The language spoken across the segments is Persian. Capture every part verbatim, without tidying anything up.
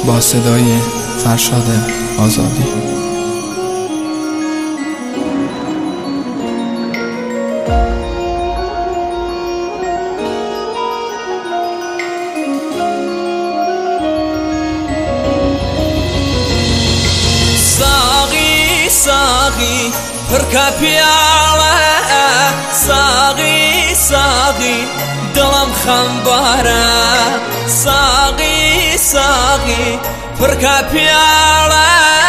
با صدای فرشاد آزادی. ساقی ساقی پرکە پیاڵە، ساقی ساقی دڵم خەمبارە، ساقی ساقی پرکە پیاڵە،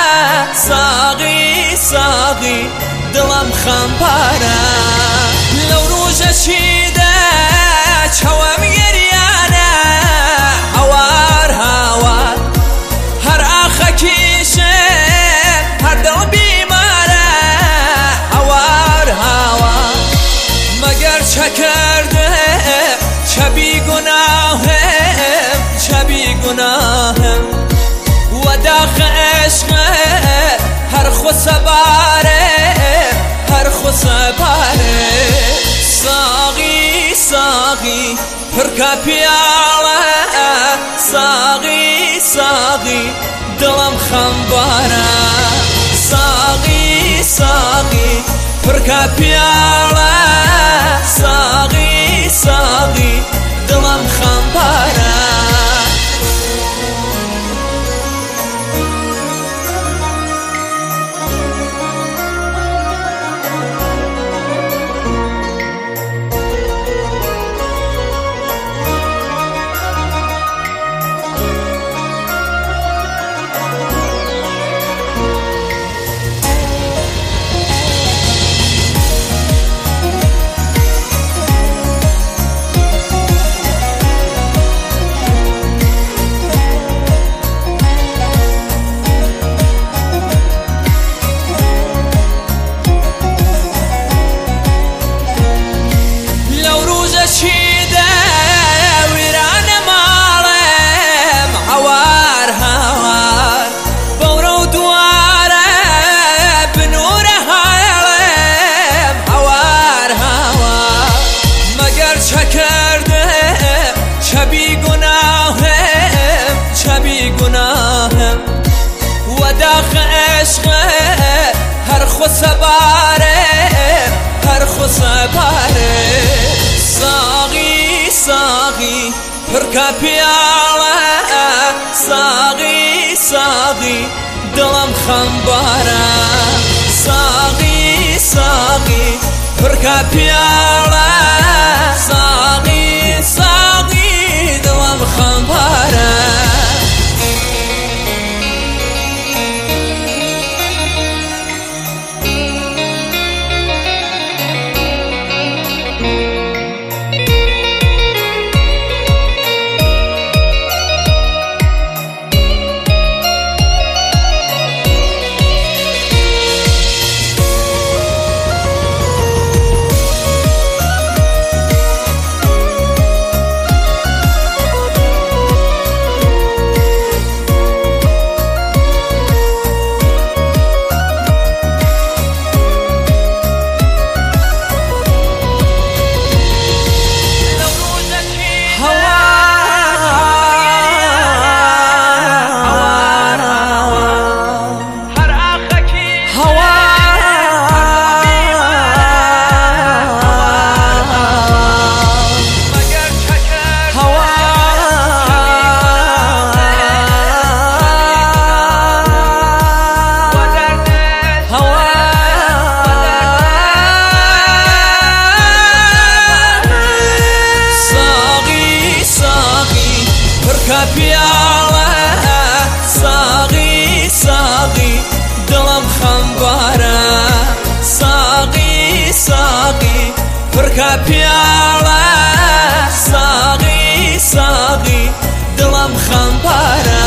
ساقی ساقی دڵم خەمبارە. لەو ڕۆژە چیدە چاوەم گەریانە، هەوار هاوار هەر ئاخەکیشە، هەر دڵ بیمارە، هەوار هاوار مەگەر چە کردە چە بیگوناهم، چە بیگوناهم وەداخە عێشقە هەر خوسەبارە، هەر خوسەبارە. ساقی ساقی پرکە پیاڵە، ساقی ساقی دڵم خەمبارە، ساقی ساقی پرکە پیاڵە، ساقی ساقی دڵم خەمبارە. وداخ عشقه هر خوسەبارە، هەر خوسەبارە. ساقی ساقی پرکە پیاڵە، ساقی ساقی دڵم خەمبارە، ساقی ساقی پرکە پیاڵە، ساقی ساقی دڵم خەمبارە. پیاڵە، ساقی ساقی دڵم خەمبارە، ساقی ساقی پرکە پیاڵە، ساقی ساقی دڵم خەمبارە،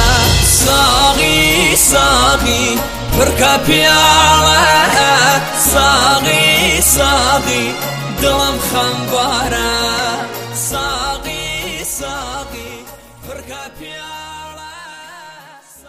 ساقی ساقی پرکە پیاڵە، ساقی ساقی دڵم خەمبارە.